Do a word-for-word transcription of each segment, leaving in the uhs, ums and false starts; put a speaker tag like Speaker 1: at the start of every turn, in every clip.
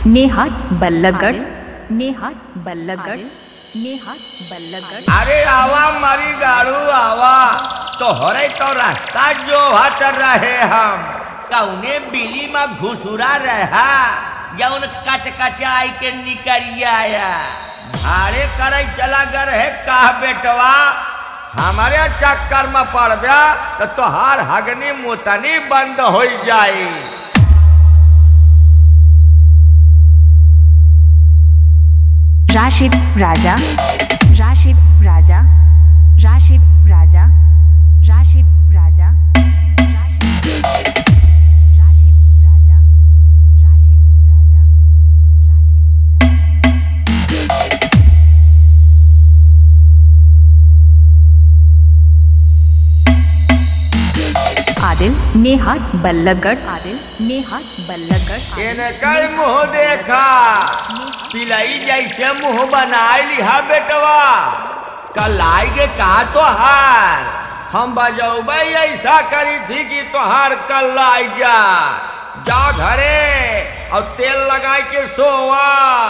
Speaker 1: नेहात बल्लगढ़ नेहात बल्लगढ़ नेहात बल्लगढ़।
Speaker 2: अरे आवा मारी गाड़ू आवा तोहरे तो रास्ता जो हट रहे हम कौने बिली में घुसुरा रहा या उन कच कच आई के निकरिया आया अरे करे चला गर है कहा बेटवा हमारे चक्कर में पड़ गया तो तोहार हगनी मुतनी बंद हो जाए।
Speaker 1: राशिद राजा राशिद राजा राशिद राजा राशिद राजा राशिद राजा राशिद राजा आदिल नेहात बल्लगढ़ आदिल नेहात बल्लगढ़।
Speaker 2: इनकर मुँह देखा पिलाई जैसे मुँह बनाए लिहा बेटवा कल आएगे कहा तो हार हम बजौबे ऐसा करी थी कि तोहार कल आई जा जा घरे और तेल लगा के सोवा।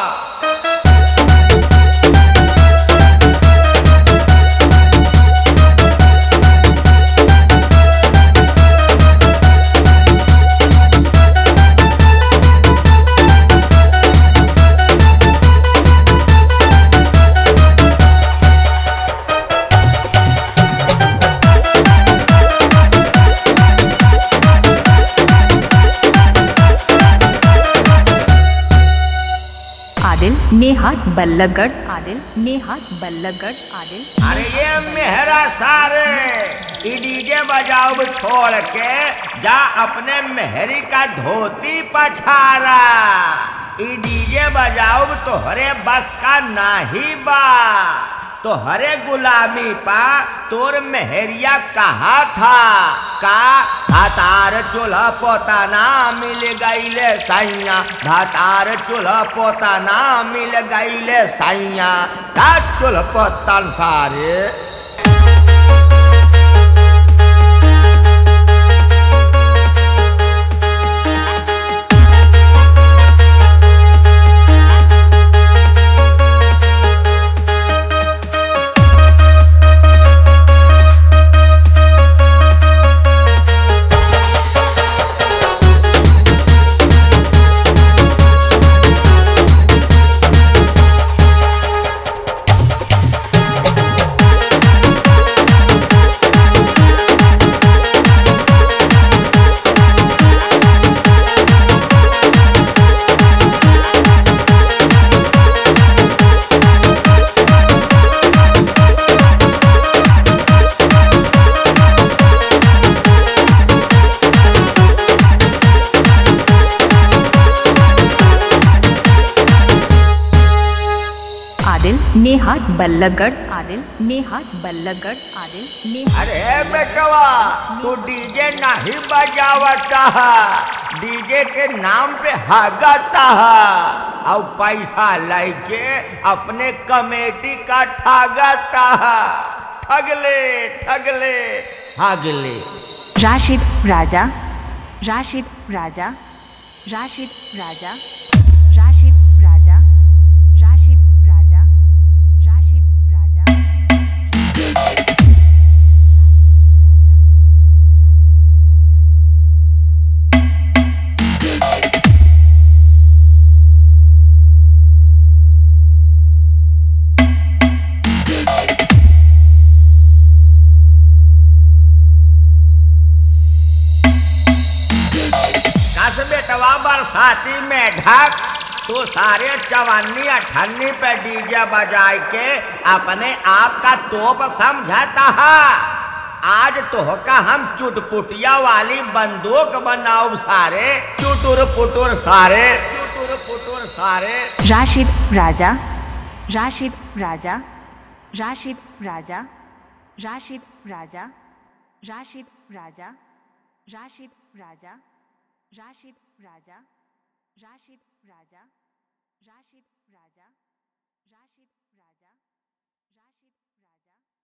Speaker 1: आदिल नेहात बल्लगढ़ आदिल नेहात बल्लगढ़ आदिल।
Speaker 2: अरे ये मेहरा सारे ई डीजे बजाओ छोड़ के जा अपने मेहरी का धोती पछारा ई डीजे बजाओ तोहरे बस का नाही बा तोहरे गुलामी पा तोर मेहरिया कहा था का भातार चूल्हा पोता ना मिल गईले सैया भातार चूल्हा पोता ना मिल गईले सैया का चूल्हा पोतन सारे।
Speaker 1: आदिल नेहात बल्लगढ़ आदिल नेहात बल्लगढ़ आदिल नेहात।
Speaker 2: अरे बेटवा तू डीजे नहीं बजावता डीजे के नाम पे हागता और पैसा लेके अपने कमेटी का ठागता ठगले ठगले हागले।
Speaker 1: राशिद राजा राशिद राजा राशिद राजा राशिद राजा राशिद राजा राशिद राजा
Speaker 2: कस बेटवा बरसाती में ढक तो सारे चवन्नी अठन्नी पे डीजे बजाए के अपने आप का तोप समझाता है आज तो का हम चुटपुटिया वाली बंदूक बनाओ सारे चुटुर पुटुर सारे चुटुर पुटुर सारे।
Speaker 1: राशिद राजा राशिद राजा राशिद राजा राशिद राजा राशिद राजा राशिद राजा राशिद राजा राशिद राजा राशिद राजा राशिद राजा राशिद राजा।